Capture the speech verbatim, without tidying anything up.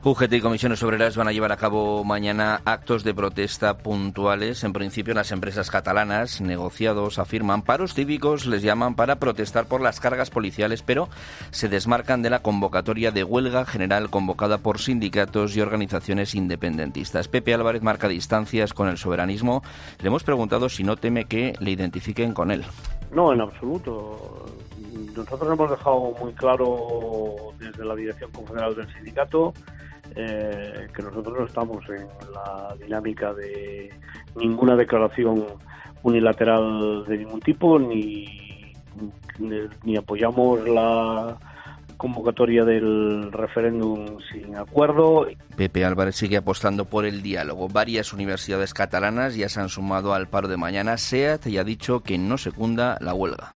U G T y Comisiones Obreras van a llevar a cabo mañana actos de protesta puntuales. En principio, las empresas catalanas, negociados, afirman, paros cívicos les llaman para protestar por las cargas policiales, pero se desmarcan de la convocatoria de huelga general convocada por sindicatos y organizaciones independentistas. Pepe Álvarez marca distancias con el soberanismo. Le hemos preguntado si no teme que le identifiquen con él. No, en absoluto. Nosotros hemos dejado muy claro desde la dirección confederal del sindicato eh, que nosotros no estamos en la dinámica de ninguna declaración unilateral de ningún tipo, ni, ni, ni apoyamos la convocatoria del referéndum sin acuerdo. Pepe Álvarez sigue apostando por el diálogo. Varias universidades catalanas ya se han sumado al paro de mañana. SEAT ya ha dicho que no secunda la huelga.